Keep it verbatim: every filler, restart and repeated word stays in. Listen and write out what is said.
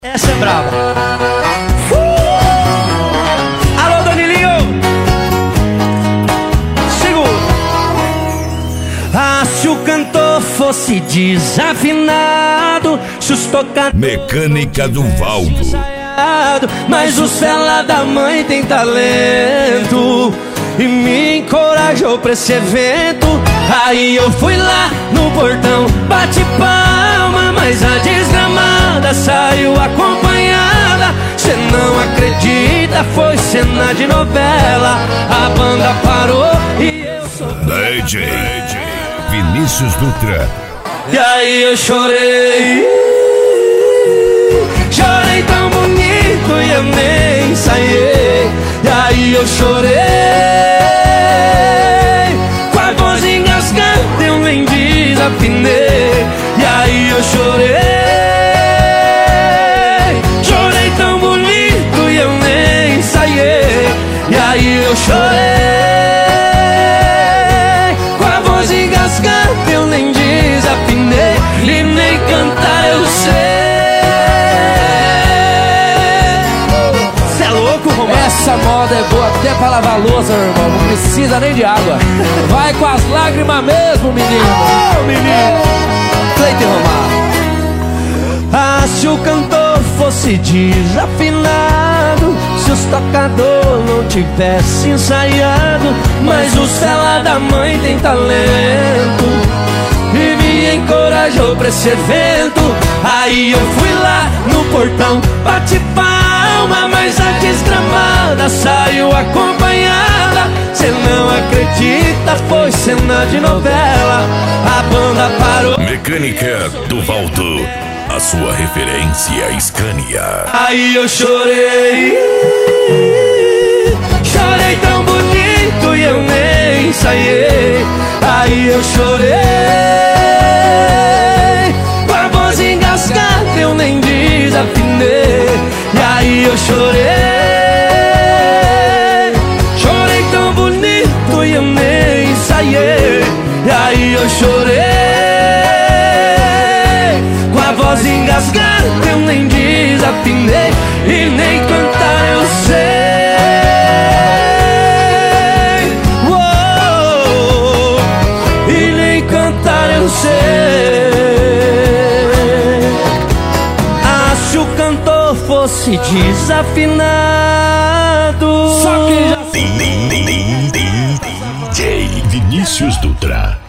Essa é brava. Uh! Alô, Danilinho! Segura. Ah, se o cantor fosse desafinado, se os tocadores Mecânica do Valdo. ensaiado, mas o cela da mãe tem talento e me encorajou pra esse evento. Aí eu fui lá no portão, bate palma, mas a desgramada saiu acompanhada. Cê não acredita, foi cena de novela. A banda parou e eu sofri. D J Vinícius Dutra. E aí eu chorei, chorei tão bonito e eu nem ensaiei. E aí eu chorei, com a voz engasgada eu nem desafinei. E aí eu chorei, chorei tão bonito e eu nem ensaiei. E aí eu chorei, com a voz engasgada eu nem desafinei. E nem cantar eu sei. Cê é louco, Romano? Essa moda é boa até pra lavar louça, meu irmão. Não precisa nem de água. Vai com as lágrimas mesmo, menino. Oh, menino! Cleiton Romário. Ah, se o cantor fosse desafinado, se os tocadores não tivessem ensaiado, mas o cela da mãe tem talento e me encorajou pra esse evento. Aí eu fui lá no portão, bate palma, mas a desgramada saiu acompanhada. Cê não acredita, foi cena de novela. A banda parou. Mecânica do Valdo, a sua referência Scania. Aí eu chorei, chorei tão bonito e eu nem ensaiei. Aí eu chorei, com a voz engasgada eu nem desafinei. E aí eu chorei, chorei tão bonito e eu nem ensaiei. E aí eu chorei, com a voz engasgada eu nem desafinei. E nem cantar eu sei. Uou, e nem cantar eu sei. Ah, se o cantor fosse desafinado. Só que já D J Vinícius Dutra.